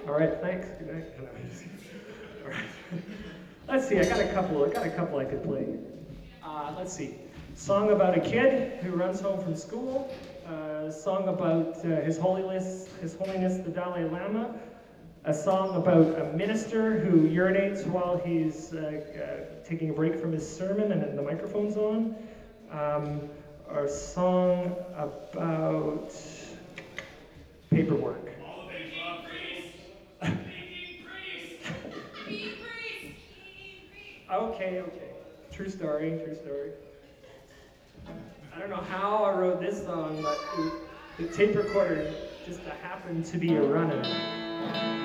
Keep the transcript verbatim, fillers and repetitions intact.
All right, thanks. Good night. All right. Let's see. I got a couple. I got a couple I could play. Uh, let's see. Song about a kid who runs home from school. A song about uh, His Holiness, His Holiness the Dalai Lama. A song about a minister who urinates while he's uh, uh, taking a break from his sermon and the microphone's on. Um, or a song about paperwork. Okay, okay. True story, true story. I don't know how I wrote this song, but it, the tape recorder just happened to be a runner.